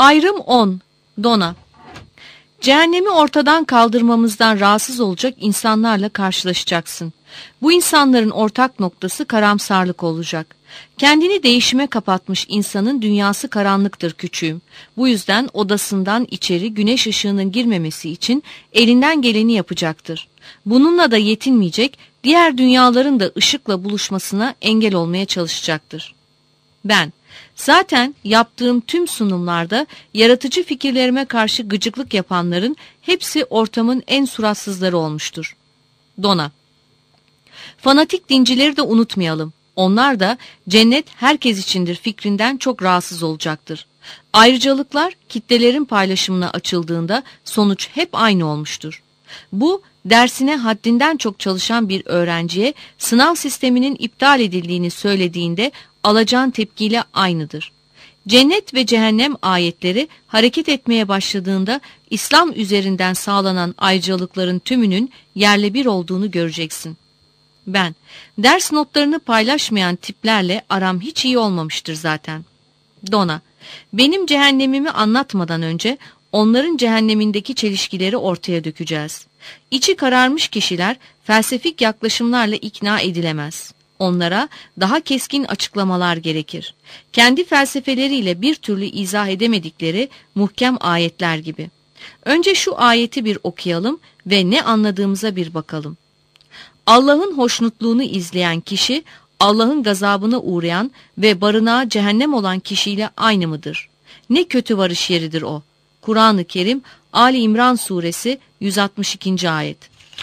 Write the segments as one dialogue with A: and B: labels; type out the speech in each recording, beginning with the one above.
A: Ayrım 10. Dona. Cehennemi ortadan kaldırmamızdan rahatsız olacak insanlarla karşılaşacaksın. Bu insanların ortak noktası karamsarlık olacak. Kendini değişime kapatmış insanın dünyası karanlıktır küçüğüm. Bu yüzden odasından içeri güneş ışığının girmemesi için elinden geleni yapacaktır. Bununla da yetinmeyecek, diğer dünyaların da ışıkla buluşmasına engel olmaya çalışacaktır. Ben, zaten yaptığım tüm sunumlarda yaratıcı fikirlerime karşı gıcıklık yapanların hepsi ortamın en suratsızları olmuştur. Dona. Fanatik dincileri de unutmayalım. Onlar da cennet herkes içindir fikrinden çok rahatsız olacaktır. Ayrıcalıklar kitlelerin paylaşımına açıldığında sonuç hep aynı olmuştur. Bu, dersine haddinden çok çalışan bir öğrenciye sınav sisteminin iptal edildiğini söylediğinde alacağın tepkiyle aynıdır. Cennet ve cehennem ayetleri hareket etmeye başladığında İslam üzerinden sağlanan ayrıcalıkların tümünün yerle bir olduğunu göreceksin. Ben, ders notlarını paylaşmayan tiplerle aram hiç iyi olmamıştır zaten. Dona, benim cehennemimi anlatmadan önce onların cehennemindeki çelişkileri ortaya dökeceğiz. İçi kararmış kişiler felsefik yaklaşımlarla ikna edilemez. Onlara daha keskin açıklamalar gerekir. Kendi felsefeleriyle bir türlü izah edemedikleri muhkem ayetler gibi. Önce şu ayeti bir okuyalım ve ne anladığımıza bir bakalım. Allah'ın hoşnutluğunu izleyen kişi, Allah'ın gazabına uğrayan ve barınağı cehennem olan kişiyle aynı mıdır? Ne kötü varış yeridir o. Kur'an-ı Kerim, Ali İmran suresi 162. ayet.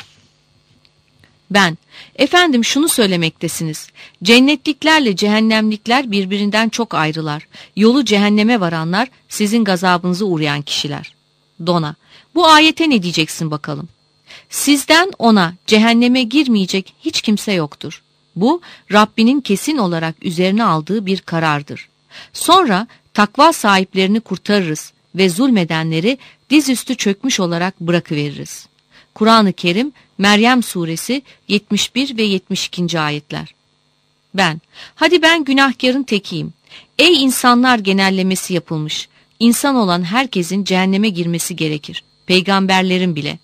A: Ben, efendim şunu söylemektesiniz. Cennetliklerle cehennemlikler birbirinden çok ayrılar. Yolu cehenneme varanlar sizin gazabınıza uğrayan kişiler. Dona, bu ayete ne diyeceksin bakalım? Sizden ona cehenneme girmeyecek hiç kimse yoktur. Bu Rabbinin kesin olarak üzerine aldığı bir karardır. Sonra takva sahiplerini kurtarırız ve zulmedenleri dizüstü çökmüş olarak bırakıveririz. Kur'an-ı Kerim Meryem suresi 71 ve 72. ayetler. Hadi ben günahkarın tekiyim. Ey insanlar genellemesi yapılmış. İnsan olan herkesin cehenneme girmesi gerekir. Peygamberlerin bile.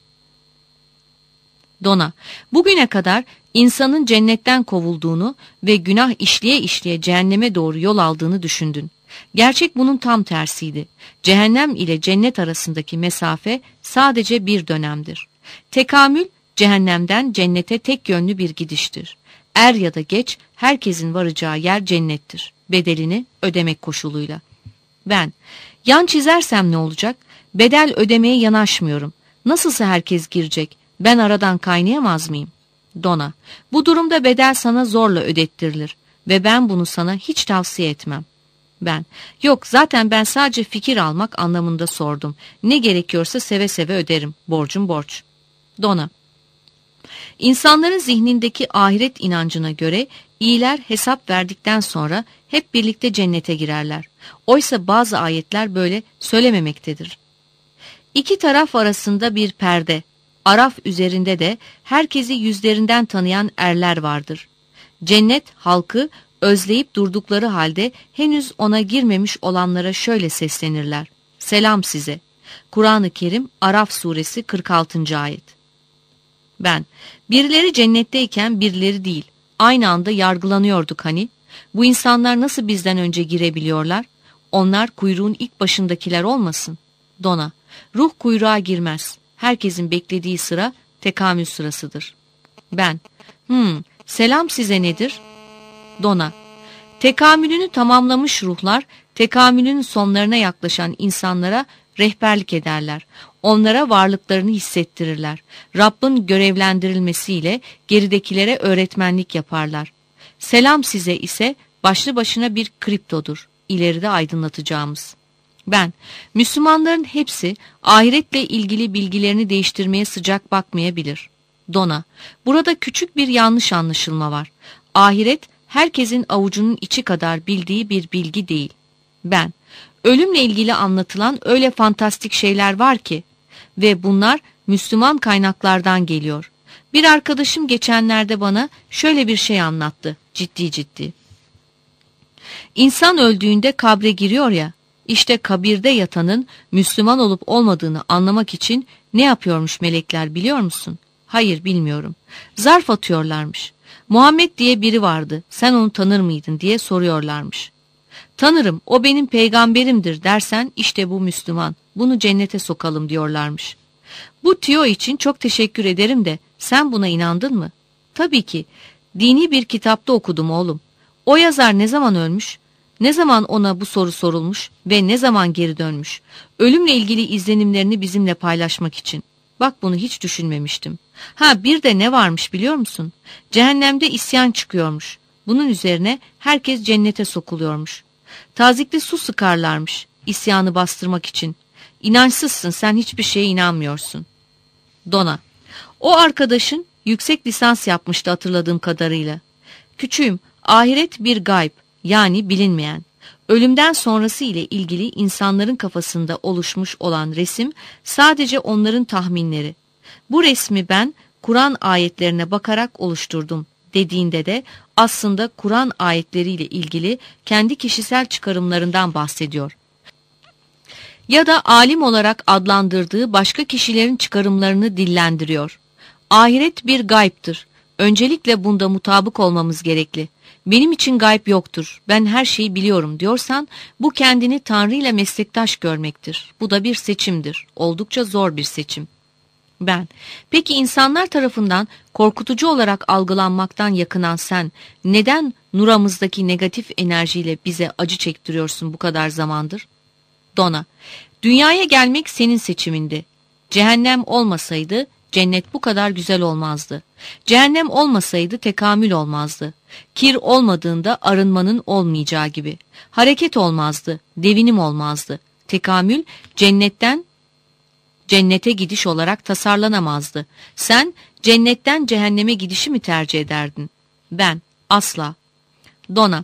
A: Dona, bugüne kadar insanın cennetten kovulduğunu ve günah işleye işleye cehenneme doğru yol aldığını düşündün. Gerçek bunun tam tersiydi. Cehennem ile cennet arasındaki mesafe sadece bir dönemdir. Tekamül, cehennemden cennete tek yönlü bir gidiştir. Er ya da geç herkesin varacağı yer cennettir. Bedelini ödemek koşuluyla. Yan çizersem ne olacak? Bedel ödemeye yanaşmıyorum. Nasılsa herkes girecek. Ben aradan kaynayamaz mıyım? Dona, bu durumda bedel sana zorla ödettirilir ve ben bunu sana hiç tavsiye etmem. Yok zaten ben sadece fikir almak anlamında sordum. Ne gerekiyorsa seve seve öderim. Borcum borç. Dona, İnsanların zihnindeki ahiret inancına göre iyiler hesap verdikten sonra hep birlikte cennete girerler. Oysa bazı ayetler böyle söylememektedir. İki taraf arasında bir perde, Araf üzerinde de herkesi yüzlerinden tanıyan erler vardır. Cennet halkı özleyip durdukları halde henüz ona girmemiş olanlara şöyle seslenirler. Selam size. Kur'an-ı Kerim Araf suresi 46. ayet. Birileri cennetteyken birileri değil. Aynı anda yargılanıyorduk hani. Bu insanlar nasıl bizden önce girebiliyorlar? Onlar kuyruğun ilk başındakiler olmasın? Dona, ruh kuyruğa girmez. Herkesin beklediği sıra tekamül sırasıdır. Selam size nedir? Dona, tekamülünü tamamlamış ruhlar, tekamülünün sonlarına yaklaşan insanlara rehberlik ederler. Onlara varlıklarını hissettirirler. Rabbin görevlendirilmesiyle geridekilere öğretmenlik yaparlar. Selam size ise başlı başına bir kriptodur. İleride aydınlatacağımız. Müslümanların hepsi ahiretle ilgili bilgilerini değiştirmeye sıcak bakmayabilir. Dona, burada küçük bir yanlış anlaşılma var. Ahiret herkesin avucunun içi kadar bildiği bir bilgi değil. Ölümle ilgili anlatılan öyle fantastik şeyler var ki ve bunlar Müslüman kaynaklardan geliyor. Bir arkadaşım geçenlerde bana şöyle bir şey anlattı, ciddi ciddi. İnsan öldüğünde kabre giriyor ya, İşte kabirde yatanın Müslüman olup olmadığını anlamak için ne yapıyormuş melekler biliyor musun? Hayır, bilmiyorum. Zarf atıyorlarmış. Muhammed diye biri vardı, sen onu tanır mıydın diye soruyorlarmış. Tanırım, o benim peygamberimdir dersen işte bu Müslüman, bunu cennete sokalım diyorlarmış. Bu tüyo için çok teşekkür ederim de sen buna inandın mı? Tabii ki. Dini bir kitapta okudum oğlum. O yazar ne zaman ölmüş? Ne zaman ona bu soru sorulmuş ve ne zaman geri dönmüş? Ölümle ilgili izlenimlerini bizimle paylaşmak için. Bak, bunu hiç düşünmemiştim. Ha, bir de ne varmış biliyor musun? Cehennemde isyan çıkıyormuş. Bunun üzerine herkes cennete sokuluyormuş. Tazikli su sıkarlarmış isyanı bastırmak için. İnançsızsın, sen hiçbir şeye inanmıyorsun. Dona, o arkadaşın yüksek lisans yapmıştı hatırladığım kadarıyla. Küçüğüm, ahiret bir gayb, yani bilinmeyen. Ölümden sonrası ile ilgili insanların kafasında oluşmuş olan resim sadece onların tahminleri. Bu resmi ben Kur'an ayetlerine bakarak oluşturdum dediğinde de aslında Kur'an ayetleriyle ilgili kendi kişisel çıkarımlarından bahsediyor. Ya da alim olarak adlandırdığı başka kişilerin çıkarımlarını dillendiriyor. Ahiret bir gaybdır. Öncelikle bunda mutabık olmamız gerekli. Benim için gayb yoktur, ben her şeyi biliyorum diyorsan bu kendini Tanrı ile meslektaş görmektir. Bu da bir seçimdir. Oldukça zor bir seçim. Peki insanlar tarafından korkutucu olarak algılanmaktan yakınan sen neden nuramızdaki negatif enerjiyle bize acı çektiriyorsun bu kadar zamandır? Dona, dünyaya gelmek senin seçimindi. Cehennem olmasaydı cennet bu kadar güzel olmazdı. Cehennem olmasaydı tekamül olmazdı. Kir olmadığında arınmanın olmayacağı gibi. Hareket olmazdı, devinim olmazdı. Tekamül cennetten cennete gidiş olarak tasarlanamazdı. Sen cennetten cehenneme gidişi mi tercih ederdin? Ben asla. Dona,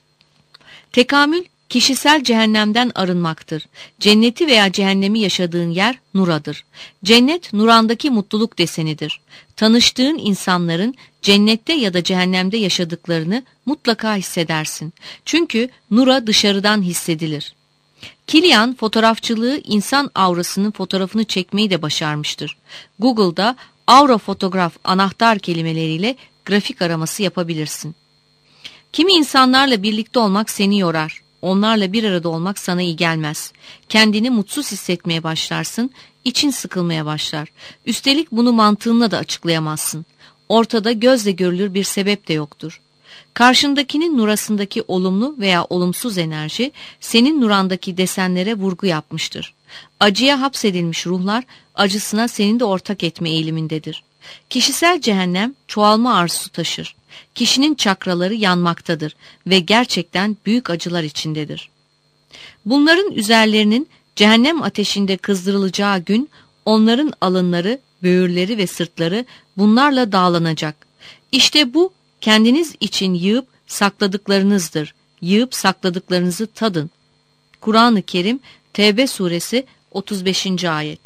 A: tekamül kişisel cehennemden arınmaktır. Cenneti veya cehennemi yaşadığın yer nuradır. Cennet nurandaki mutluluk desenidir. Tanıştığın insanların cennette ya da cehennemde yaşadıklarını mutlaka hissedersin. Çünkü nura dışarıdan hissedilir. Kilian fotoğrafçılığı insan aurasının fotoğrafını çekmeyi de başarmıştır. Google'da aura fotoğraf anahtar kelimeleriyle grafik araması yapabilirsin. Kimi insanlarla birlikte olmak seni yorar. Onlarla bir arada olmak sana iyi gelmez. Kendini mutsuz hissetmeye başlarsın, için sıkılmaya başlar. Üstelik bunu mantığınla da açıklayamazsın. Ortada gözle görülür bir sebep de yoktur. Karşındakinin nurasındaki olumlu veya olumsuz enerji senin nurandaki desenlere vurgu yapmıştır. Acıya hapsedilmiş ruhlar acısına senin de ortak etme eğilimindedir. Kişisel cehennem çoğalma arzusu taşır. Kişinin çakraları yanmaktadır ve gerçekten büyük acılar içindedir. Bunların üzerlerinin cehennem ateşinde kızdırılacağı gün onların alınları, böğürleri ve sırtları bunlarla dağlanacak. İşte bu kendiniz için yığıp sakladıklarınızdır. Yığıp sakladıklarınızı tadın. Kur'an-ı Kerim Tevbe suresi 35. ayet.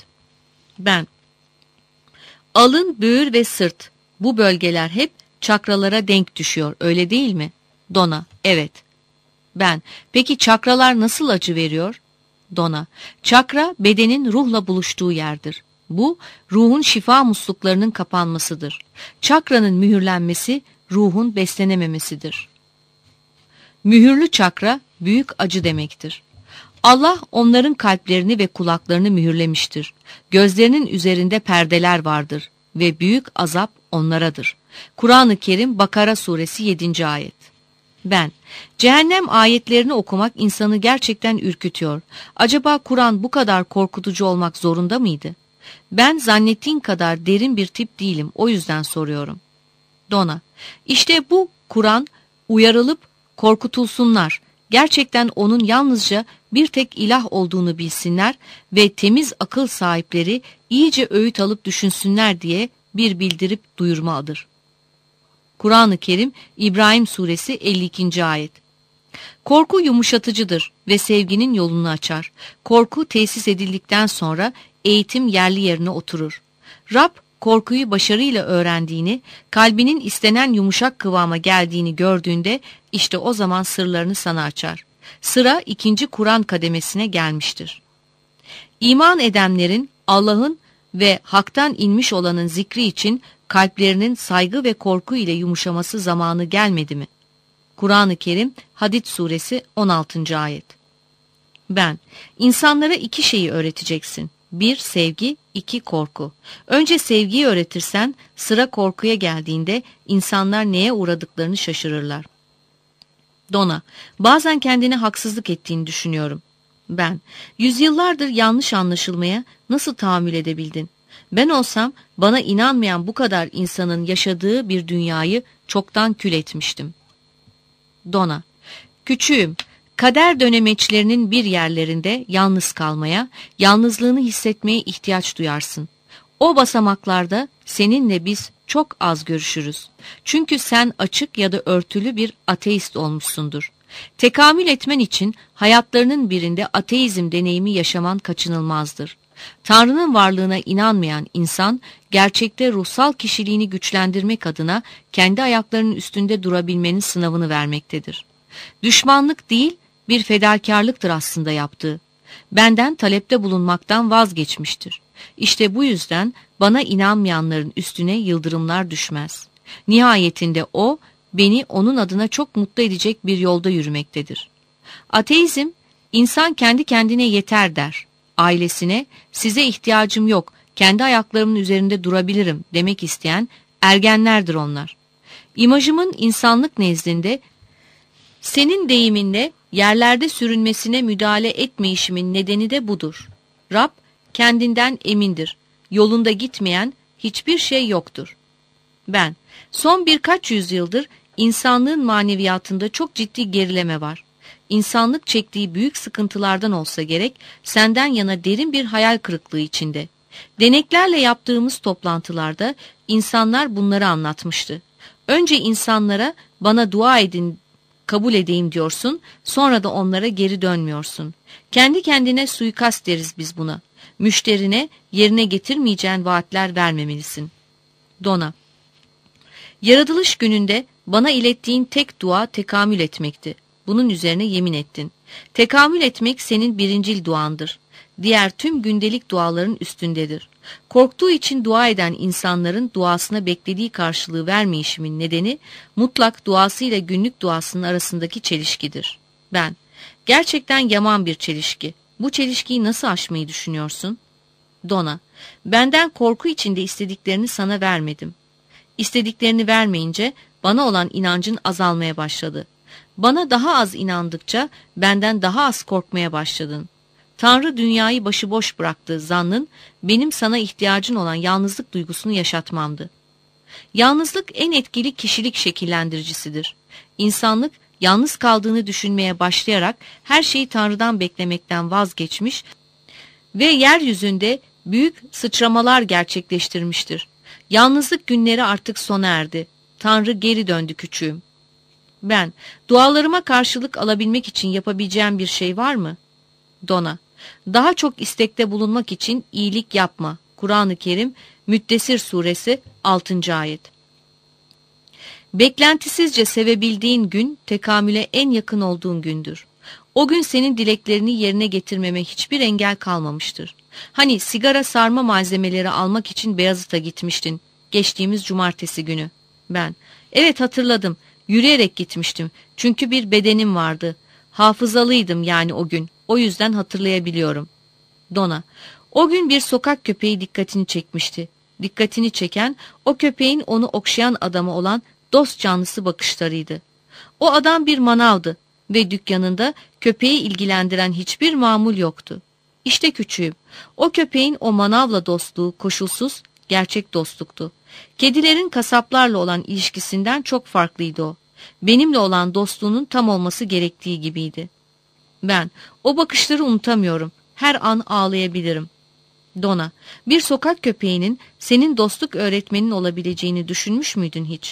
A: Alın, böğür ve sırt, bu bölgeler hep çakralara denk düşüyor, öyle değil mi? Dona, evet. Peki çakralar nasıl acı veriyor? Dona, çakra bedenin ruhla buluştuğu yerdir. Bu ruhun şifa musluklarının kapanmasıdır. Çakranın mühürlenmesi ruhun beslenememesidir. Mühürlü çakra büyük acı demektir. Allah onların kalplerini ve kulaklarını mühürlemiştir. Gözlerinin üzerinde perdeler vardır ve büyük azap onlaradır. Kur'an-ı Kerim Bakara suresi 7. ayet. Cehennem ayetlerini okumak insanı gerçekten ürkütüyor. Acaba Kur'an bu kadar korkutucu olmak zorunda mıydı? Ben zannettiğin kadar derin bir tip değilim, o yüzden soruyorum. Dona, işte bu Kur'an uyarılıp korkutulsunlar. Gerçekten onun yalnızca bir tek ilah olduğunu bilsinler ve temiz akıl sahipleri iyice öğüt alıp düşünsünler diye bir bildirip duyurmadır. Kur'an-ı Kerim İbrahim suresi 52. ayet. Korku yumuşatıcıdır ve sevginin yolunu açar. Korku tesis edildikten sonra eğitim yerli yerine oturur. Rab korkuyu başarıyla öğrendiğini, kalbinin istenen yumuşak kıvama geldiğini gördüğünde işte o zaman sırlarını sana açar. Sıra ikinci Kur'an kademesine gelmiştir. İman edenlerin Allah'ın ve haktan inmiş olanın zikri için kalplerinin saygı ve korku ile yumuşaması zamanı gelmedi mi? Kur'an-ı Kerim Hadid suresi 16. ayet. Ben, insanlara iki şeyi öğreteceksin. 1 sevgi, 2 korku. Önce sevgiyi öğretirsen sıra korkuya geldiğinde insanlar neye uğradıklarını şaşırırlar. Dona, bazen kendine haksızlık ettiğini düşünüyorum. Ben, yüzyıllardır yanlış anlaşılmaya nasıl tahammül edebildin? Ben olsam bana inanmayan bu kadar insanın yaşadığı bir dünyayı çoktan kül etmiştim. Dona, küçüğüm, kader dönemeçlerinin bir yerlerinde yalnız kalmaya, yalnızlığını hissetmeye ihtiyaç duyarsın. O basamaklarda seninle biz çok az görüşürüz. Çünkü sen açık ya da örtülü bir ateist olmuşsundur. Tekamül etmen için hayatlarının birinde ateizm deneyimi yaşaman kaçınılmazdır. Tanrı'nın varlığına inanmayan insan, gerçekte ruhsal kişiliğini güçlendirmek adına kendi ayaklarının üstünde durabilmenin sınavını vermektedir. Düşmanlık değil, bir fedakarlıktır aslında yaptığı. Benden talepte bulunmaktan vazgeçmiştir. İşte bu yüzden bana inanmayanların üstüne yıldırımlar düşmez. Nihayetinde o, beni onun adına çok mutlu edecek bir yolda yürümektedir. Ateizm, insan kendi kendine yeter der. Ailesine, size ihtiyacım yok, kendi ayaklarımın üzerinde durabilirim demek isteyen ergenlerdir onlar. İmajımın insanlık nezdinde, senin deyiminle yerlerde sürünmesine müdahale etmeyişimin nedeni de budur. Rab kendinden emindir. Yolunda gitmeyen hiçbir şey yoktur. Ben, son birkaç yüzyıldır insanlığın maneviyatında çok ciddi gerileme var. İnsanlık çektiği büyük sıkıntılardan olsa gerek, senden yana derin bir hayal kırıklığı içinde. Deneklerle yaptığımız toplantılarda insanlar bunları anlatmıştı. Önce insanlara bana dua edin, kabul edeyim diyorsun, sonra da onlara geri dönmüyorsun. Kendi kendine suikast deriz biz buna. Müşterine yerine getirmeyeceğin vaatler vermemelisin. Dona, yaratılış gününde bana ilettiğin tek dua tekamül etmekti. Bunun üzerine yemin ettin. Tekamül etmek senin birincil duandır. Diğer tüm gündelik duaların üstündedir. Korktuğu için dua eden insanların duasına beklediği karşılığı vermeyişimin nedeni mutlak duasıyla günlük duasının arasındaki çelişkidir. Ben, gerçekten yaman bir çelişki. Bu çelişkiyi nasıl aşmayı düşünüyorsun? Dona, benden korku içinde istediklerini sana vermedim. İstediklerini vermeyince bana olan inancın azalmaya başladı. Bana daha az inandıkça benden daha az korkmaya başladın. Tanrı dünyayı başıboş bıraktığı zannın benim sana ihtiyacın olan yalnızlık duygusunu yaşatmamdı. Yalnızlık en etkili kişilik şekillendiricisidir. İnsanlık yalnız kaldığını düşünmeye başlayarak her şeyi Tanrı'dan beklemekten vazgeçmiş ve yeryüzünde büyük sıçramalar gerçekleştirmiştir. Yalnızlık günleri artık sona erdi. Tanrı geri döndü küçüğüm. Ben, dualarıma karşılık alabilmek için yapabileceğim bir şey var mı? Dona, daha çok istekte bulunmak için iyilik yapma. Kur'an-ı Kerim, Müddessir suresi 6. ayet. Beklentisizce sevebildiğin gün tekamüle en yakın olduğun gündür. O gün senin dileklerini yerine getirmeme hiçbir engel kalmamıştır. Hani sigara sarma malzemeleri almak için Beyazıt'a gitmiştin geçtiğimiz cumartesi günü. Ben, evet hatırladım, yürüyerek gitmiştim çünkü bir bedenim vardı. Hafızalıydım yani o gün, o yüzden hatırlayabiliyorum. Dona, o gün bir sokak köpeği dikkatini çekmişti. Dikkatini çeken o köpeğin onu okşayan adama olan dost canlısı bakışlarıydı. O adam bir manavdı ve dükkanında köpeği ilgilendiren hiçbir mamul yoktu. İşte küçüğüm, o köpeğin o manavla dostluğu koşulsuz, gerçek dostluktu. Kedilerin kasaplarla olan ilişkisinden çok farklıydı o. Benimle olan dostluğunun tam olması gerektiği gibiydi. Ben, o bakışları unutamıyorum. Her an ağlayabilirim. Dona, bir sokak köpeğinin senin dostluk öğretmenin olabileceğini düşünmüş müydün hiç?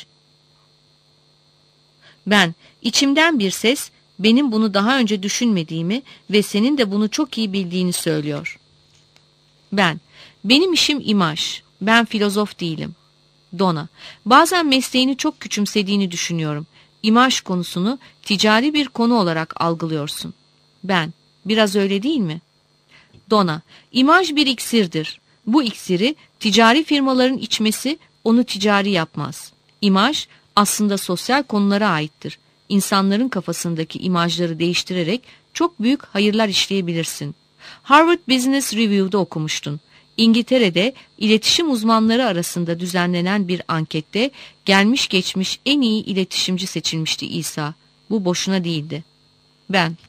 A: Ben, içimden bir ses, benim bunu daha önce düşünmediğimi ve senin de bunu çok iyi bildiğini söylüyor. Ben, benim işim imaj, ben filozof değilim. Dona, bazen mesleğini çok küçümsediğini düşünüyorum. İmaj konusunu ticari bir konu olarak algılıyorsun. Ben, biraz öyle değil mi? Donna, imaj bir iksirdir. Bu iksiri ticari firmaların içmesi onu ticari yapmaz. İmaj aslında sosyal konulara aittir. İnsanların kafasındaki imajları değiştirerek çok büyük hayırlar işleyebilirsin. Harvard Business Review'da okumuştun. İngiltere'de iletişim uzmanları arasında düzenlenen bir ankette gelmiş geçmiş en iyi iletişimci seçilmişti İsa. Bu boşuna değildi. Ben,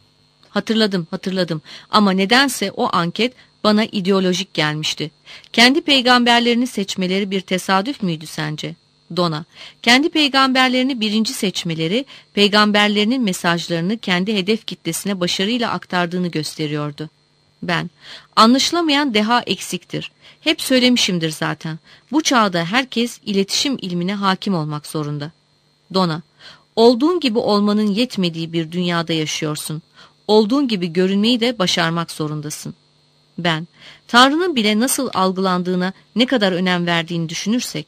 A: hatırladım ama nedense o anket bana ideolojik gelmişti. Kendi peygamberlerini seçmeleri bir tesadüf müydü sence? Donna, kendi peygamberlerini birinci seçmeleri, peygamberlerinin mesajlarını kendi hedef kitlesine başarıyla aktardığını gösteriyordu. Ben, anlaşılamayan deha eksiktir. Hep söylemişimdir zaten. Bu çağda herkes iletişim ilmine hakim olmak zorunda. Donna, olduğun gibi olmanın yetmediği bir dünyada yaşıyorsun. Olduğun gibi görünmeyi de başarmak zorundasın. Ben, Tanrı'nın bile nasıl algılandığına ne kadar önem verdiğini düşünürsek.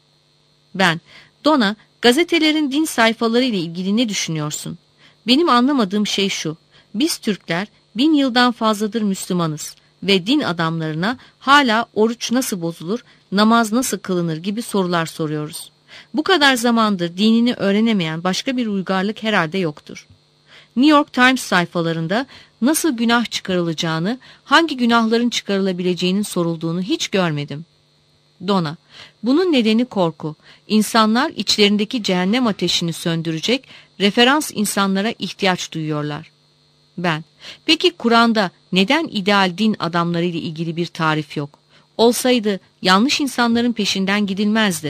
A: Ben, Donna, gazetelerin din sayfaları ile ilgili ne düşünüyorsun? Benim anlamadığım şey şu, biz Türkler 1000 yıldan fazladır Müslümanız ve din adamlarına hala oruç nasıl bozulur, namaz nasıl kılınır gibi sorular soruyoruz. Bu kadar zamandır dinini öğrenemeyen başka bir uygarlık herhalde yoktur. New York Times sayfalarında nasıl günah çıkarılacağını, hangi günahların çıkarılabileceğinin sorulduğunu hiç görmedim. Donna, bunun nedeni korku. İnsanlar içlerindeki cehennem ateşini söndürecek referans insanlara ihtiyaç duyuyorlar. Ben, peki Kur'an'da neden ideal din adamları ile ilgili bir tarif yok? Olsaydı yanlış insanların peşinden gidilmezdi.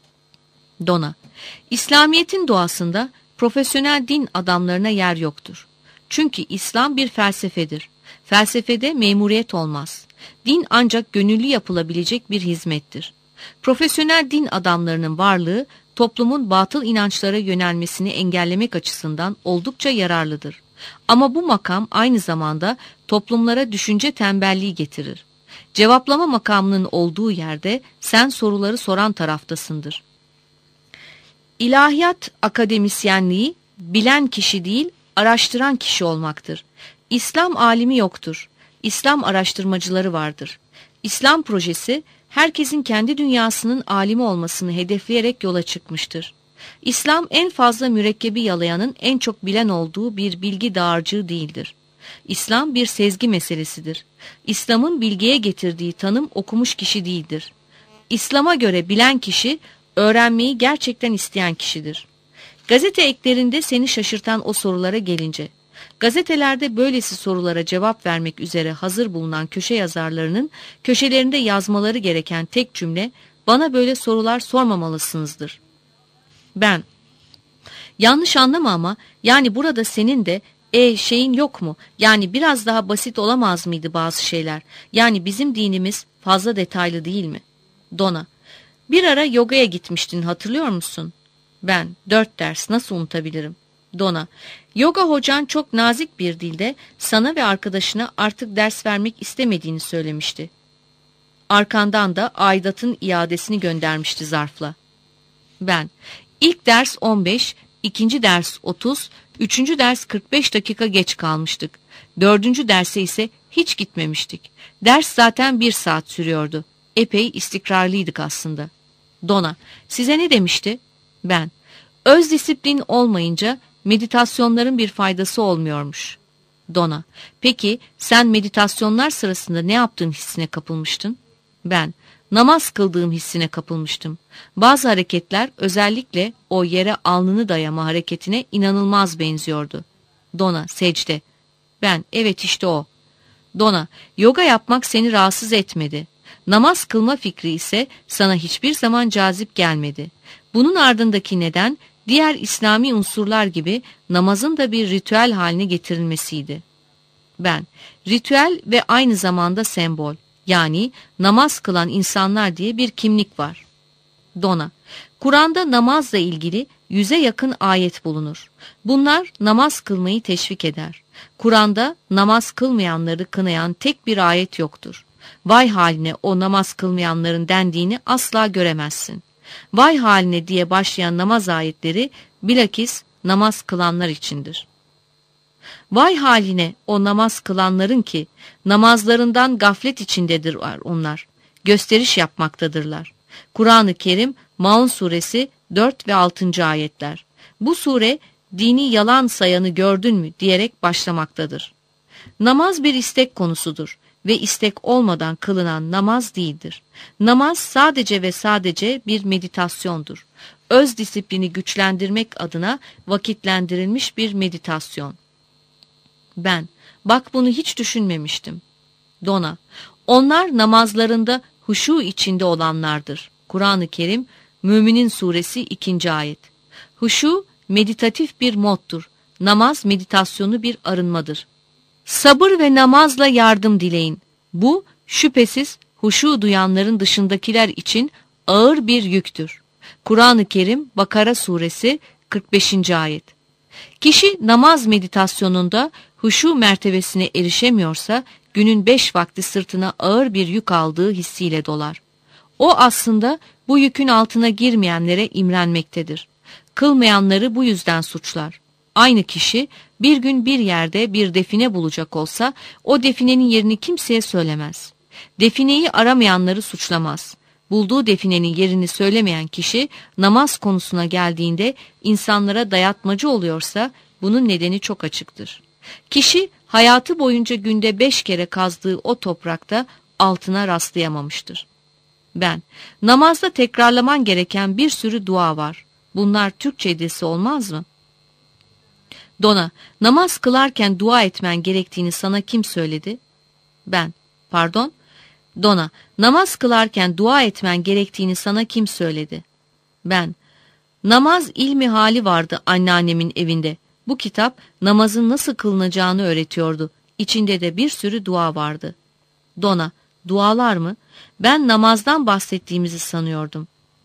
A: Donna, İslamiyet'in doğasında profesyonel din adamlarına yer yoktur. Çünkü İslam bir felsefedir. Felsefede memuriyet olmaz. Din ancak gönüllü yapılabilecek bir hizmettir. Profesyonel din adamlarının varlığı toplumun batıl inançlara yönelmesini engellemek açısından oldukça yararlıdır. Ama bu makam aynı zamanda toplumlara düşünce tembelliği getirir. Cevaplama makamının olduğu yerde sen soruları soran taraftasındır. İlahiyat akademisyenliği bilen kişi değil, araştıran kişi olmaktır. İslam alimi yoktur. İslam araştırmacıları vardır. İslam projesi herkesin kendi dünyasının alimi olmasını hedefleyerek yola çıkmıştır. İslam en fazla mürekkebi yalayanın en çok bilen olduğu bir bilgi dağarcığı değildir. İslam bir sezgi meselesidir. İslam'ın bilgiye getirdiği tanım okumuş kişi değildir. İslam'a göre bilen kişi, öğrenmeyi gerçekten isteyen kişidir. Gazete eklerinde seni şaşırtan o sorulara gelince, gazetelerde böylesi sorulara cevap vermek üzere hazır bulunan köşe yazarlarının köşelerinde yazmaları gereken tek cümle, bana böyle sorular sormamalısınızdır. Ben, yanlış anlama ama, yani burada senin de şeyin yok mu? Yani biraz daha basit olamaz mıydı bazı şeyler? Yani bizim dinimiz fazla detaylı değil mi? Donna, bir ara yogaya gitmiştin, hatırlıyor musun? Ben, 4 ders nasıl unutabilirim? Donna, yoga hocan çok nazik bir dilde sana ve arkadaşına artık ders vermek istemediğini söylemişti. Arkandan da aidatın iadesini göndermişti zarfla. Ben, ilk ders 15, ikinci ders 30, üçüncü ders 45 dakika geç kalmıştık. Dördüncü derse ise hiç gitmemiştik. Ders zaten 1 saat sürüyordu. Epey istikrarlıydık aslında. Donna, size ne demişti? Ben, öz disiplin olmayınca meditasyonların bir faydası olmuyormuş. Donna, peki sen meditasyonlar sırasında ne yaptığın hissine kapılmıştın? Ben, namaz kıldığım hissine kapılmıştım. Bazı hareketler, özellikle o yere alnını dayama hareketine inanılmaz benziyordu. Donna, secde. Ben, evet işte o. Donna, yoga yapmak seni rahatsız etmedi. Namaz kılma fikri ise sana hiçbir zaman cazip gelmedi. Bunun ardındaki neden, diğer İslami unsurlar gibi namazın da bir ritüel haline getirilmesiydi. Ben, ritüel ve aynı zamanda sembol, yani namaz kılan insanlar diye bir kimlik var. Donna, Kur'an'da namazla ilgili 100'e yakın ayet bulunur. Bunlar namaz kılmayı teşvik eder. Kur'an'da namaz kılmayanları kınayan tek bir ayet yoktur. Vay haline o namaz kılmayanların dendiğini asla göremezsin. Vay haline diye başlayan namaz ayetleri Bilakis namaz kılanlar içindir. Vay haline o namaz kılanların ki namazlarından gaflet içindedir onlar. Gösteriş yapmaktadırlar. Kur'an-ı Kerim Maun suresi 4 ve 6. ayetler. Bu sure dini yalan sayanı gördün mü diyerek başlamaktadır. Namaz bir istek konusudur ve istek olmadan kılınan namaz değildir. Namaz sadece ve sadece bir meditasyondur. Öz disiplini güçlendirmek adına vakitlendirilmiş bir meditasyon. Bak bunu hiç düşünmemiştim. Dona, onlar namazlarında huşu içinde olanlardır. Kur'an-ı Kerim, Müminin suresi 2. ayet. Huşu, meditatif bir moddur. Namaz meditasyonu bir arınmadır. Sabır ve namazla yardım dileyin. Bu, şüphesiz huşu duyanların dışındakiler için ağır bir yüktür. Kur'an-ı Kerim, Bakara suresi 45. ayet. Kişi namaz meditasyonunda huşu mertebesine erişemiyorsa, günün 5 vakti sırtına ağır bir yük aldığı hissiyle dolar. O aslında bu yükün altına girmeyenlere imrenmektedir. Kılmayanları bu yüzden suçlar. Aynı kişi bir gün bir yerde bir define bulacak olsa, o definenin yerini kimseye söylemez. Defineyi aramayanları suçlamaz. Bulduğu definenin yerini söylemeyen kişi namaz konusuna geldiğinde insanlara dayatmacı oluyorsa bunun nedeni çok açıktır. Kişi hayatı boyunca günde 5 kere kazdığı o toprakta altına rastlayamamıştır. Namazda tekrarlaman gereken bir sürü dua var. Bunlar Türkçe edilse olmaz mı? Dona, namaz kılarken dua etmen gerektiğini sana kim söyledi? Pardon? Dona, namaz kılarken dua etmen gerektiğini sana kim söyledi? Namaz ilmi hali vardı anneannemin evinde. Bu kitap namazın nasıl kılınacağını öğretiyordu. İçinde de bir sürü dua vardı. Dona, dualar mı? Ben namazdan bahsettiğimizi sanıyordum.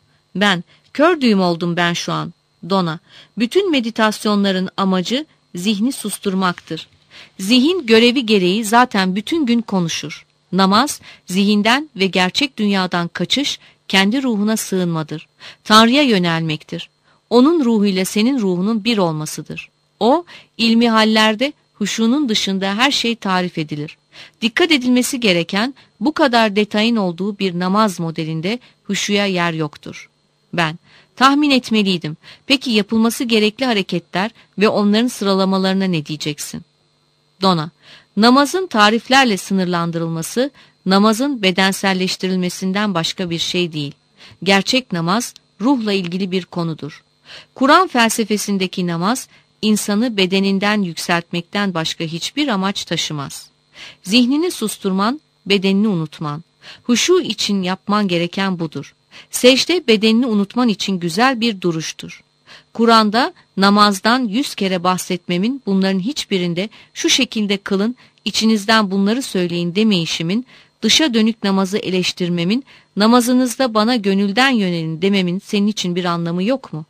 A: Kör düğüm oldum ben şu an. Dona, bütün meditasyonların amacı zihni susturmaktır. Zihin görevi gereği zaten bütün gün konuşur. Namaz, zihinden ve gerçek dünyadan kaçış, kendi ruhuna sığınmadır. Tanrı'ya yönelmektir. Onun ruhuyla senin ruhunun bir olmasıdır. O, ilmi hallerde huşunun dışında her şey tarif edilir. Dikkat edilmesi gereken bu kadar detayın olduğu bir namaz modelinde huşuya yer yoktur. Tahmin etmeliydim. Peki yapılması gerekli hareketler ve onların sıralamalarına ne diyeceksin? Dona, namazın tariflerle sınırlandırılması, namazın bedenselleştirilmesinden başka bir şey değil. Gerçek namaz, ruhla ilgili bir konudur. Kur'an felsefesindeki namaz, insanı bedeninden yükseltmekten başka hiçbir amaç taşımaz. Zihnini susturman, bedenini unutman. Huşu için yapman gereken budur. Secde bedenini unutman için güzel bir duruştur. Kur'an'da namazdan 100 kere bahsetmemin bunların hiçbirinde şu şekilde kılın, içinizden bunları söyleyin demeyişimin, dışa dönük namazı eleştirmemin, namazınızda bana gönülden yönelin dememin senin için bir anlamı yok mu?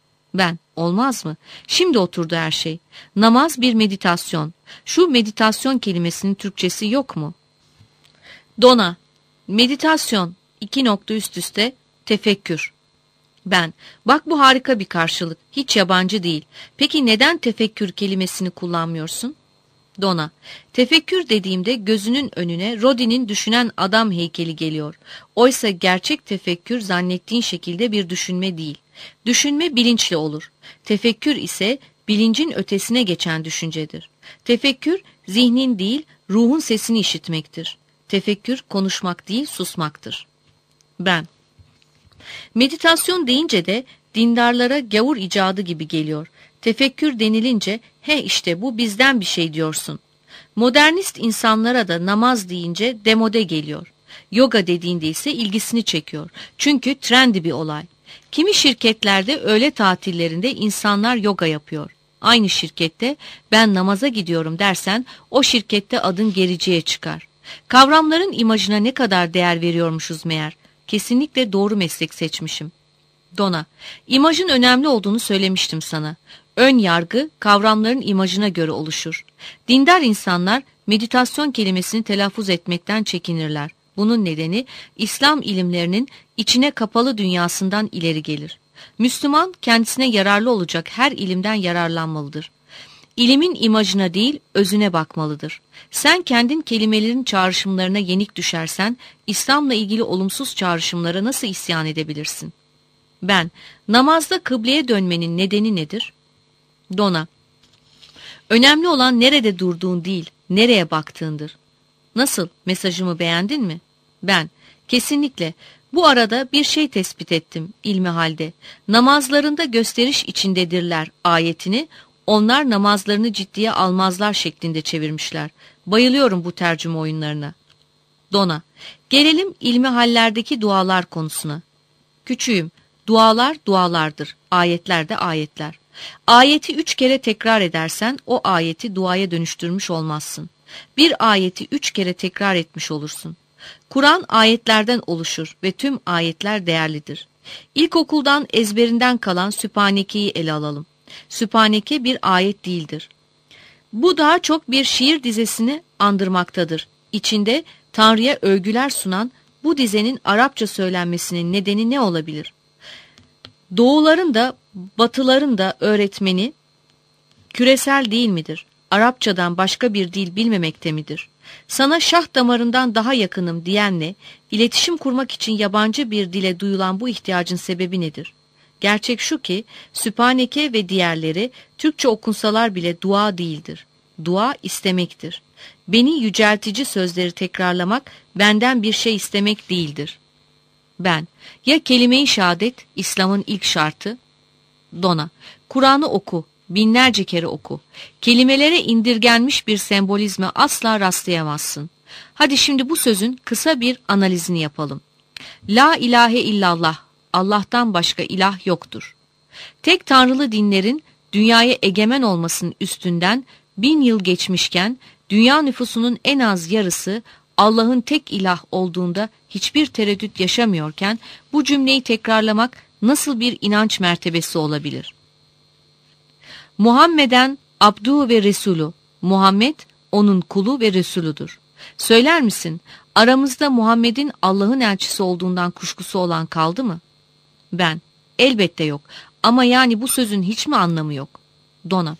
A: Olmaz mı? Şimdi oturdu her şey. Namaz bir meditasyon. Şu meditasyon kelimesinin Türkçesi yok mu? Dona, meditasyon, 2 nokta üst üste, tefekkür. Bak bu harika bir karşılık, hiç yabancı değil. Peki neden tefekkür kelimesini kullanmıyorsun? Dona, tefekkür dediğimde gözünün önüne Rodin'in düşünen adam heykeli geliyor. Oysa gerçek tefekkür zannettiğin şekilde bir düşünme değil. Düşünme bilinçli olur. Tefekkür ise bilincin ötesine geçen düşüncedir. Tefekkür zihnin değil, ruhun sesini işitmektir. Tefekkür konuşmak değil, susmaktır. Meditasyon deyince de dindarlara gavur icadı gibi geliyor. Tefekkür denilince işte bu bizden bir şey diyorsun. Modernist insanlara da namaz deyince demode geliyor. Yoga dediğinde ise ilgisini çekiyor. Çünkü trendy bir olay. Kimi şirketlerde öğle tatillerinde insanlar yoga yapıyor. Aynı şirkette ben namaza gidiyorum dersen o şirkette adın gericiye çıkar. Kavramların imajına ne kadar değer veriyormuşuz meğer. Kesinlikle doğru meslek seçmişim. Dona, imajın önemli olduğunu söylemiştim sana. Ön yargı kavramların imajına göre oluşur. Dindar insanlar meditasyon kelimesini telaffuz etmekten çekinirler. Bunun nedeni İslam ilimlerinin içine kapalı dünyasından ileri gelir. Müslüman kendisine yararlı olacak her ilimden yararlanmalıdır. İlimin imajına değil, özüne bakmalıdır. Sen kendin kelimelerin çağrışımlarına yenik düşersen, İslam'la ilgili olumsuz çağrışımlara nasıl isyan edebilirsin? Ben, namazda kıbleye dönmenin nedeni nedir? Dona, önemli olan nerede durduğun değil, nereye baktığındır. Nasıl, mesajımı beğendin mi? Ben, kesinlikle. Bu arada bir şey tespit ettim ilmihalde. Namazlarında gösteriş içindedirler ayetini, onlar namazlarını ciddiye almazlar şeklinde çevirmişler. Bayılıyorum bu tercüme oyunlarına. Dona, gelelim ilmihallerdeki dualar konusuna. Küçüğüm, dualar dualardır, ayetler de ayetler. Ayeti 3 kere tekrar edersen o ayeti duaya dönüştürmüş olmazsın. Bir ayeti 3 kere tekrar etmiş olursun. Kur'an ayetlerden oluşur ve tüm ayetler değerlidir. İlkokuldan ezberinden kalan Sübhaneke'yi ele alalım. Sübhaneke bir ayet değildir. Bu daha çok bir şiir dizesini andırmaktadır. İçinde Tanrı'ya övgüler sunan bu dizenin Arapça söylenmesinin nedeni ne olabilir? Doğuların da batıların da öğretmeni küresel değil midir? Arapçadan başka bir dil bilmemekte midir? Sana şah damarından daha yakınım diyenle iletişim kurmak için yabancı bir dile duyulan bu ihtiyacın sebebi nedir? Gerçek şu ki Sübhaneke ve diğerleri Türkçe okunsalar bile dua değildir. Dua istemektir. Beni yüceltici sözleri tekrarlamak benden bir şey istemek değildir. Ben, ya kelime-i şehadet İslam'ın ilk şartı? Dona, Kur'an'ı oku, binlerce kere oku. Kelimelere indirgenmiş bir sembolizme asla rastlayamazsın. Hadi şimdi bu sözün kısa bir analizini yapalım. La ilahe illallah, Allah'tan başka ilah yoktur. Tek tanrılı dinlerin dünyaya egemen olmasının üstünden 1000 yıl geçmişken dünya nüfusunun en az yarısı Allah'ın tek ilah olduğunda hiçbir tereddüt yaşamıyorken bu cümleyi tekrarlamak nasıl bir inanç mertebesi olabilir? Muhammeden abdu ve resulü, Muhammed onun kulu ve resuludur. Söyler misin, aramızda Muhammed'in Allah'ın elçisi olduğundan kuşkusu olan kaldı mı? Ben, elbette yok ama yani bu sözün hiç mi anlamı yok? Dona,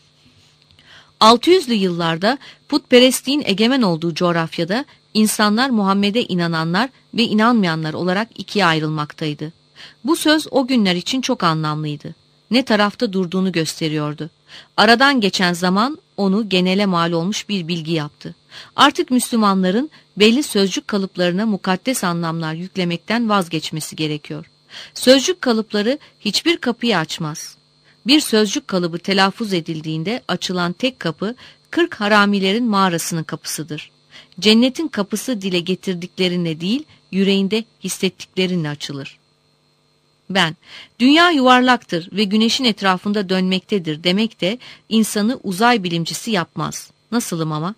A: 600'lü yıllarda putperestliğin egemen olduğu coğrafyada insanlar Muhammed'e inananlar ve inanmayanlar olarak ikiye ayrılmaktaydı. Bu söz o günler için çok anlamlıydı. Ne tarafta durduğunu gösteriyordu. Aradan geçen zaman onu genele mal olmuş bir bilgi yaptı. Artık Müslümanların belli sözcük kalıplarına mukaddes anlamlar yüklemekten vazgeçmesi gerekiyor. Sözcük kalıpları hiçbir kapıyı açmaz. Bir sözcük kalıbı telaffuz edildiğinde açılan tek kapı 40 haramilerin mağarasının kapısıdır. Cennetin kapısı dile getirdiklerine değil, yüreğinde hissettiklerinle açılır. Ben, dünya yuvarlaktır ve güneşin etrafında dönmektedir demek de insanı uzay bilimcisi yapmaz. Nasılım ama?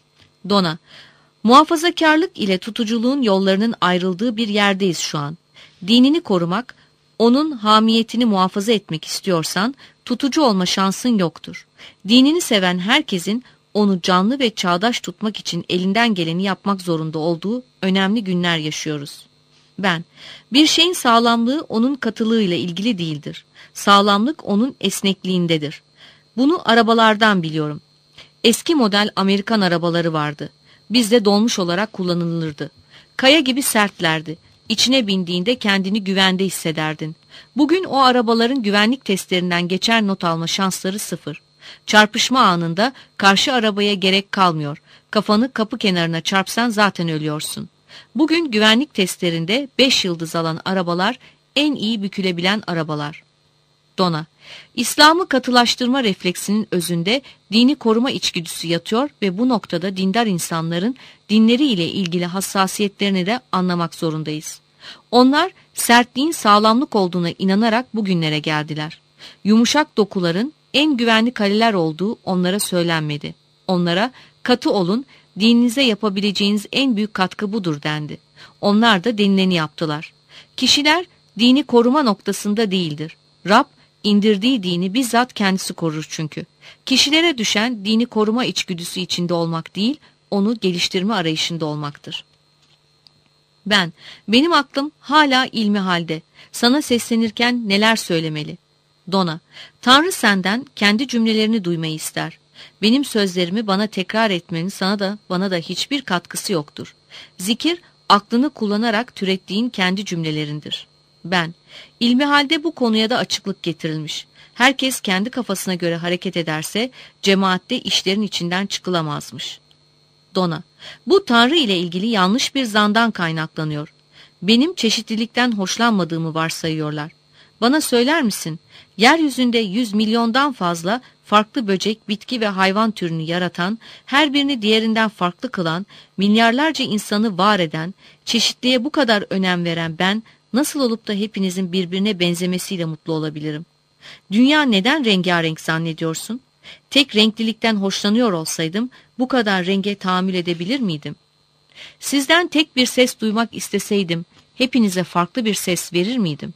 A: Dona, muhafazakarlık ile tutuculuğun yollarının ayrıldığı bir yerdeyiz şu an. Dinini korumak, onun hamiyetini muhafaza etmek istiyorsan tutucu olma şansın yoktur. Dinini seven herkesin onu canlı ve çağdaş tutmak için elinden geleni yapmak zorunda olduğu önemli günler yaşıyoruz. Ben, bir şeyin sağlamlığı onun katılığıyla ilgili değildir. Sağlamlık onun esnekliğindedir. Bunu arabalardan biliyorum. Eski model Amerikan arabaları vardı. Bizde dolmuş olarak kullanılırdı. Kaya gibi sertlerdi. İçine bindiğinde kendini güvende hissederdin. Bugün o arabaların güvenlik testlerinden geçer not alma şansları sıfır. Çarpışma anında karşı arabaya gerek kalmıyor. Kafanı kapı kenarına çarpsan zaten ölüyorsun. Bugün güvenlik testlerinde 5 yıldız alan arabalar en iyi bükülebilen arabalar. Dona, İslam'ı katılaştırma refleksinin özünde dini koruma içgüdüsü yatıyor ve bu noktada dindar insanların dinleri ile ilgili hassasiyetlerini de anlamak zorundayız. Onlar sertliğin sağlamlık olduğuna inanarak bugünlere geldiler. Yumuşak dokuların en güvenli kaleler olduğu onlara söylenmedi. Onlara katı olun, dininize yapabileceğiniz en büyük katkı budur dendi. Onlar da denileni yaptılar. Kişiler dini koruma noktasında değildir. Rab indirdiği dini bizzat kendisi korur çünkü. Kişilere düşen dini koruma içgüdüsü içinde olmak değil, onu geliştirme arayışında olmaktır. Benim aklım hala ilmi halde. Sana seslenirken neler söylemeli? Dona, Tanrı senden kendi cümlelerini duymayı ister. Benim sözlerimi bana tekrar etmenin sana da bana da hiçbir katkısı yoktur. Zikir, aklını kullanarak türettiğin kendi cümlelerindir. İlmihalde bu konuya da açıklık getirilmiş. Herkes kendi kafasına göre hareket ederse cemaatte işlerin içinden çıkılamazmış. Dona, bu Tanrı ile ilgili yanlış bir zandan kaynaklanıyor. Benim çeşitlilikten hoşlanmadığımı varsayıyorlar. Bana söyler misin, yeryüzünde 100 milyondan fazla farklı böcek, bitki ve hayvan türünü yaratan, her birini diğerinden farklı kılan, milyarlarca insanı var eden, çeşitliğe bu kadar önem veren ben, nasıl olup da hepinizin birbirine benzemesiyle mutlu olabilirim? Dünya neden rengarenk zannediyorsun? Tek renklilikten hoşlanıyor olsaydım, bu kadar renge tahammül edebilir miydim? Sizden tek bir ses duymak isteseydim, hepinize farklı bir ses verir miydim?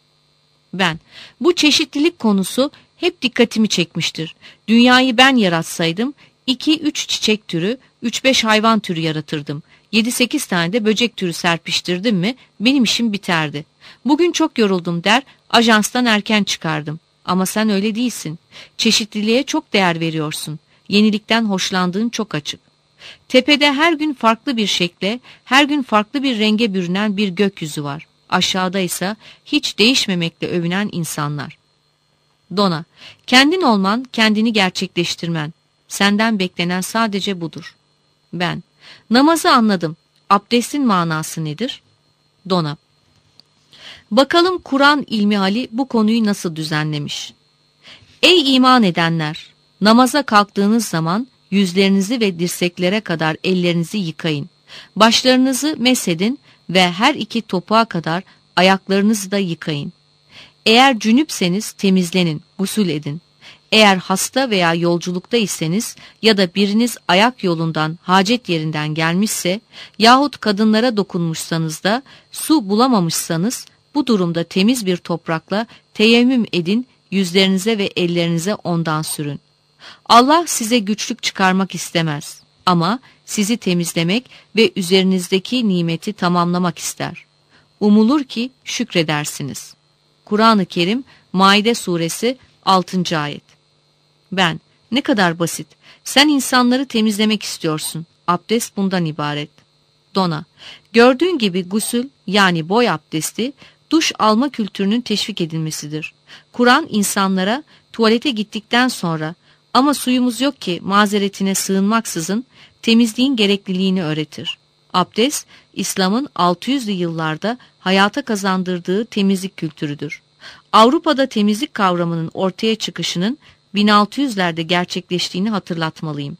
A: Bu çeşitlilik konusu hep dikkatimi çekmiştir. Dünyayı ben yaratsaydım, 2-3 çiçek türü, 3-5 hayvan türü yaratırdım. 7-8 tane de böcek türü serpiştirdim mi, benim işim biterdi. Bugün çok yoruldum der, ajanstan erken çıkardım. Ama sen öyle değilsin. Çeşitliliğe çok değer veriyorsun. Yenilikten hoşlandığın çok açık. Tepede her gün farklı bir şekle, her gün farklı bir renge bürünen bir gökyüzü var. Aşağıda ise hiç değişmemekle övünen insanlar. Dona, kendin olman, kendini gerçekleştirmen. Senden beklenen sadece budur. Namazı anladım. Abdestin manası nedir? Dona, bakalım Kur'an ilmihali bu konuyu nasıl düzenlemiş? Ey iman edenler! Namaza kalktığınız zaman yüzlerinizi ve dirseklere kadar ellerinizi yıkayın. Başlarınızı mesedin ve her iki topuğa kadar ayaklarınızı da yıkayın. Eğer cünüpseniz temizlenin, gusül edin. Eğer hasta veya yolculukta iseniz ya da biriniz ayak yolundan, hacet yerinden gelmişse yahut kadınlara dokunmuşsanız da su bulamamışsanız bu durumda temiz bir toprakla teyemmüm edin, yüzlerinize ve ellerinize ondan sürün. Allah size güçlük çıkarmak istemez ama sizi temizlemek ve üzerinizdeki nimeti tamamlamak ister. Umulur ki şükredersiniz. Kur'an-ı Kerim Maide suresi 6. ayet. Ne kadar basit. Sen insanları temizlemek istiyorsun. Abdest bundan ibaret. Dona, gördüğün gibi gusül yani boy abdesti duş alma kültürünün teşvik edilmesidir. Kur'an insanlara tuvalete gittikten sonra ama suyumuz yok ki mazeretine sığınmaksızın temizliğin gerekliliğini öğretir. Abdest, İslam'ın 600'lü yıllarda hayata kazandırdığı temizlik kültürüdür. Avrupa'da temizlik kavramının ortaya çıkışının 1600'lerde gerçekleştiğini hatırlatmalıyım.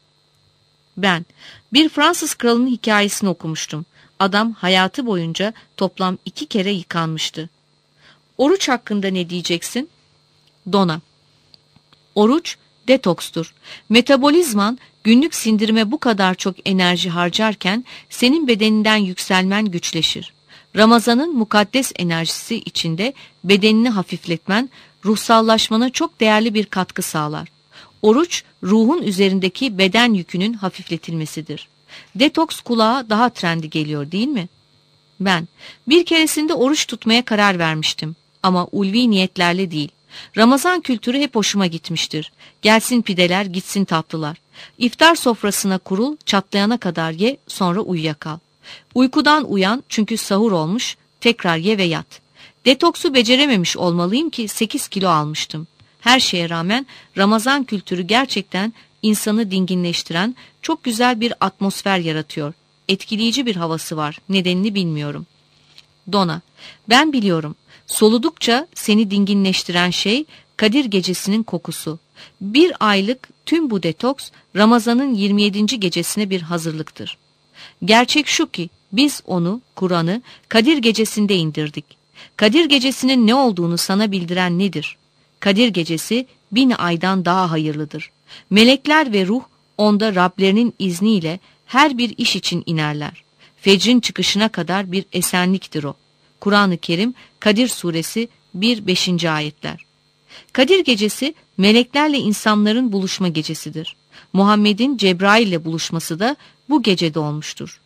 A: Bir Fransız kralının hikayesini okumuştum. Adam hayatı boyunca toplam 2 kere yıkanmıştı. Oruç hakkında ne diyeceksin? Dona, oruç detokstur. Metabolizman günlük sindirime bu kadar çok enerji harcarken senin bedeninden yükselmen güçleşir. Ramazanın mukaddes enerjisi içinde bedenini hafifletmen, ruhsallaşmana çok değerli bir katkı sağlar. Oruç, ruhun üzerindeki beden yükünün hafifletilmesidir. Detoks kulağa daha trendi geliyor değil mi? Bir keresinde oruç tutmaya karar vermiştim ama ulvi niyetlerle değil. Ramazan kültürü hep hoşuma gitmiştir. Gelsin pideler, gitsin tatlılar. İftar sofrasına kurul, çatlayana kadar ye, sonra uyuyakal. Uykudan uyan çünkü sahur olmuş, tekrar ye ve yat. Detoksu becerememiş olmalıyım ki 8 kilo almıştım. Her şeye rağmen Ramazan kültürü gerçekten insanı dinginleştiren çok güzel bir atmosfer yaratıyor. Etkileyici bir havası var, nedenini bilmiyorum. Dona, ben biliyorum. Soludukça seni dinginleştiren şey Kadir Gecesi'nin kokusu. Bir aylık tüm bu detoks Ramazan'ın 27. gecesine bir hazırlıktır. Gerçek şu ki biz onu, Kur'an'ı Kadir Gecesi'nde indirdik. Kadir Gecesi'nin ne olduğunu sana bildiren nedir? Kadir Gecesi 1000 aydan daha hayırlıdır. Melekler ve ruh onda Rablerinin izniyle her bir iş için inerler. Fecrin çıkışına kadar bir esenliktir o. Kur'an-ı Kerim Kadir suresi 1-5. ayetler. Kadir Gecesi meleklerle insanların buluşma gecesidir. Muhammed'in Cebrail ile buluşması da bu gecede olmuştur.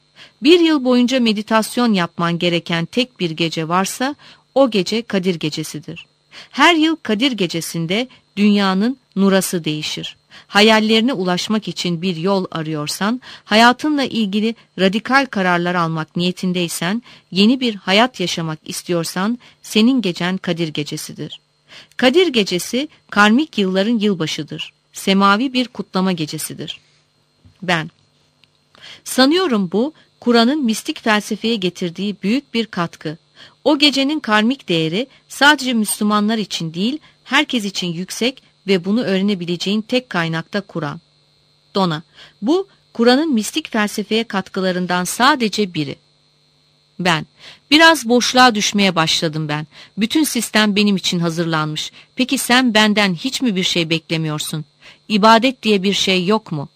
A: Bir yıl boyunca meditasyon yapman gereken tek bir gece varsa o gece Kadir Gecesidir. Her yıl Kadir Gecesi'nde dünyanın nurası değişir. Hayallerine ulaşmak için bir yol arıyorsan, hayatınla ilgili radikal kararlar almak niyetindeysen, yeni bir hayat yaşamak istiyorsan senin gecen Kadir Gecesidir. Kadir Gecesi karmik yılların yılbaşıdır. Semavi bir kutlama gecesidir. Ben sanıyorum bu Kur'an'ın mistik felsefeye getirdiği büyük bir katkı. O gecenin karmik değeri sadece Müslümanlar için değil, herkes için yüksek ve bunu öğrenebileceğin tek kaynak da Kur'an. Dona, bu Kur'an'ın mistik felsefeye katkılarından sadece biri. Ben, biraz boşluğa düşmeye başladım ben. Bütün sistem benim için hazırlanmış. Peki sen benden hiç mi bir şey beklemiyorsun? İbadet diye bir şey yok mu?